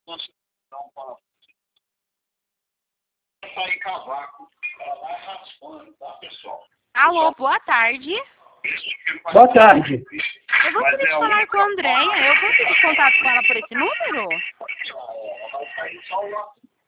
Sair cavaco, ela vai raspando, tá, pessoal? Alô, boa tarde. Boa tarde. Eu gostaria de falar com a Andréia. Eu consegui contato com ela por esse número? Ela vai sair só o